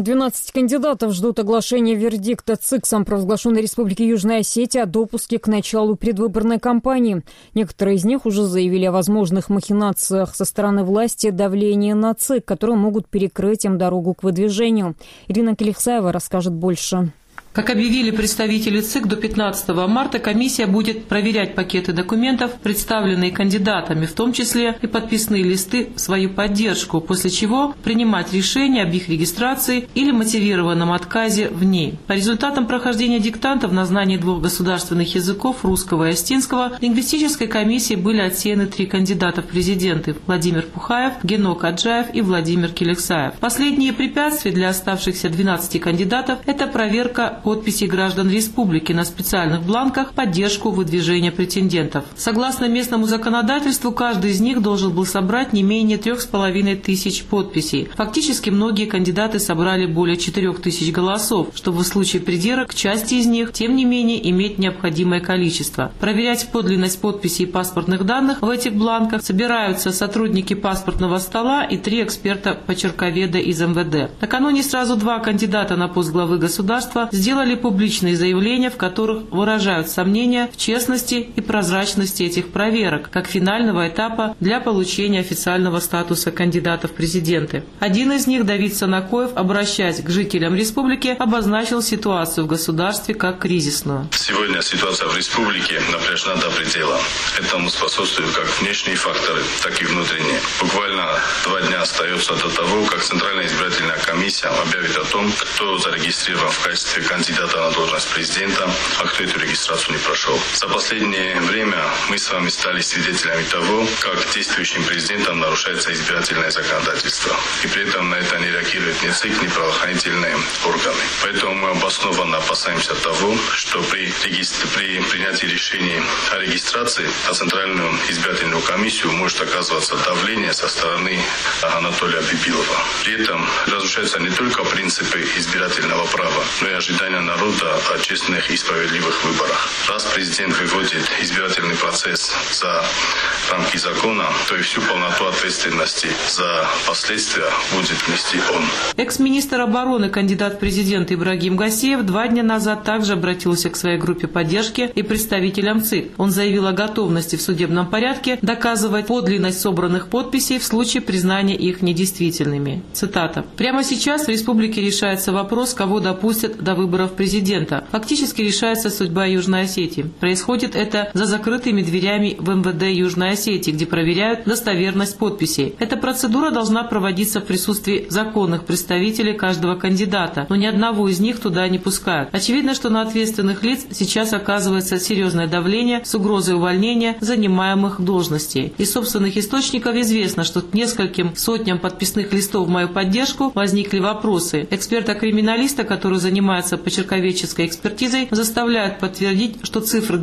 12 кандидатов ждут оглашения вердикта ЦИК самопровозглашенной Республики Южная Осетия о допуске к началу предвыборной кампании. Некоторые из них уже заявили о возможных махинациях со стороны власти, давления на ЦИК, которые могут перекрыть им дорогу к выдвижению. Ирина Келихсаева расскажет больше. Как объявили представители ЦИК, до 15 марта комиссия будет проверять пакеты документов, представленные кандидатами, в том числе и подписные листы в свою поддержку, после чего принимать решение об их регистрации или мотивированном отказе в ней. По результатам прохождения диктантов на знание 2 государственных языков, русского и остинского, лингвистической комиссии были отсеяны 3 кандидата в президенты – Владимир Пухаев, Генок Аджаев и Владимир Келихсаев. Последние препятствия для оставшихся 12 кандидатов – это проверка подписей граждан республики на специальных бланках в поддержку выдвижения претендентов. Согласно местному законодательству, каждый из них должен был собрать не менее 3500 подписей. Фактически многие кандидаты собрали более 4000 голосов, чтобы в случае придирок к части из них, тем не менее, иметь необходимое количество. Проверять подлинность подписей и паспортных данных в этих бланках собираются сотрудники паспортного стола и 3 эксперта-почерковеда из МВД. Накануне сразу 2 кандидата на пост главы государства сделали публичные заявления, в которых выражают сомнения в честности и прозрачности этих проверок, как финального этапа для получения официального статуса кандидата в президенты. Один из них, Давид Санакоев, обращаясь к жителям республики, обозначил ситуацию в государстве как кризисную. Сегодня ситуация в республике напряжена до предела. Этому способствуют как внешние факторы, так и внутренние. Буквально 2 дня остается до того, как Центральная избирательная комиссия объявит о том, кто зарегистрирован в качестве кандидата на должность президента, а кто эту регистрацию не прошел. За последнее время мы с вами стали свидетелями того, как действующим президентом нарушается избирательное законодательство. И при этом на это не реагирует ни ЦИК, ни правоохранительные органы. Поэтому мы обоснованно опасаемся того, что при принятии решений о регистрации на Центральную избирательную комиссию может оказываться давление со стороны Анатолия Бибилова. При этом разрушаются не только принципы избирательного права, но и ожидания народа о честных и справедливых выборах. Раз президент выводит избирательный процесс за рамки закона, то и всю полноту ответственности за последствия будет нести он. Экс-министр обороны, кандидат в президенты Ибрагим Гасеев 2 дня назад также обратился к своей группе поддержки и представителям ЦИК. Он заявил о готовности в судебном порядке доказывать подлинность собранных подписей в случае признания их недействительными. Цитата. «Прямо сейчас в республике решается вопрос, кого допустят до выборов президента. Фактически решается судьба Южной Осетии. Происходит это за закрытыми дверями в МВД Южной Осетии, где проверяют достоверность подписей. Эта процедура должна проводиться в присутствии законных представителей каждого кандидата, но ни одного из них туда не пускают. Очевидно, что на ответственных лиц сейчас оказывается серьезное давление с угрозой увольнения занимаемых должностей. Из собственных источников известно, что к нескольким сотням подписных листов в мою поддержку возникли вопросы. Эксперта-криминалиста, который занимается почерковедческой экспертизой, заставляют подтвердить, что цифры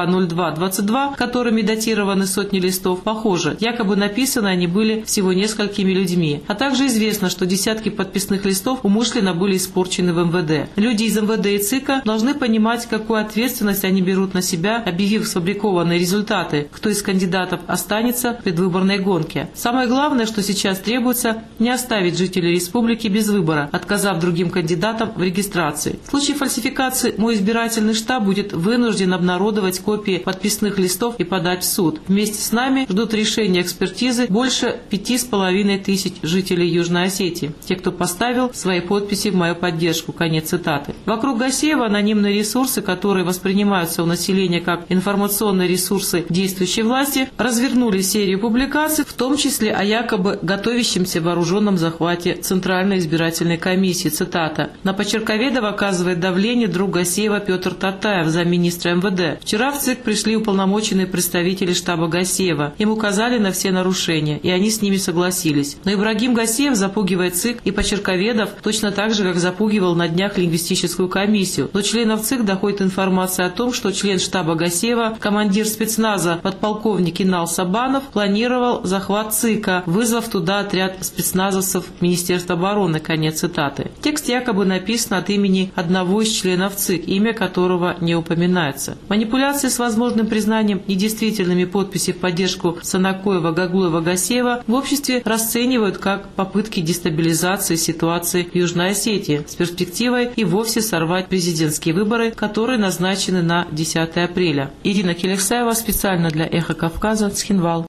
220222, которыми датированы сотни листов, похожи. Якобы написаны они были всего несколькими людьми. А также известно, что десятки подписных листов умышленно были испорчены в МВД. Люди из МВД и ЦИКа должны понимать, какую ответственность они берут на себя, объявив сфабрикованные результаты, кто из кандидатов останется в предвыборной гонке. Самое главное, что сейчас требуется, не оставить жителей республики без выбора, отказав другим кандидатам в регистрации. В случае фальсификации мой избирательный штаб будет вынужден обнародовать копии подписных листов и подать в суд. Вместе с нами ждут решения экспертизы больше 5500 жителей Южной Осетии, те, кто поставил свои подписи в мою поддержку». Конец цитаты. Вокруг Гасеева анонимные ресурсы, которые воспринимаются у населения как информационные ресурсы действующей власти, развернули серию публикаций, в том числе о якобы готовящемся вооруженном захвате Центральной избирательной комиссии. Цитата. «На почерковедов оказывает давление друг Гасеева Петр Татаев, замминистра МВД. Вчера в ЦИК пришли уполномоченные представители штаба Гасеева. Им указали на все нарушения, и они с ними согласились. Но Ибрагим Гасеев запугивает ЦИК и почерковедов точно так же, как запугивал на днях лингвистическую комиссию. До членов ЦИК доходит информация о том, что член штаба Гасеева, командир спецназа подполковник Инал Сабанов, планировал захват ЦИКа, вызвав туда отряд спецназовцев Министерства обороны». Конец цитаты. Текст якобы написан от имени одного из членов ЦИК, имя которого не упоминается. Манипуляции с возможным признанием недействительными подписей в поддержку Санакоева, Гаглуева, Гасеева в обществе расценивают как попытки дестабилизации ситуации в Южной Осетии с перспективой и вовсе сорвать президентские выборы, которые назначены на 10 апреля. Ирина Келексаева специально для «Эхо Кавказа», Цхинвал.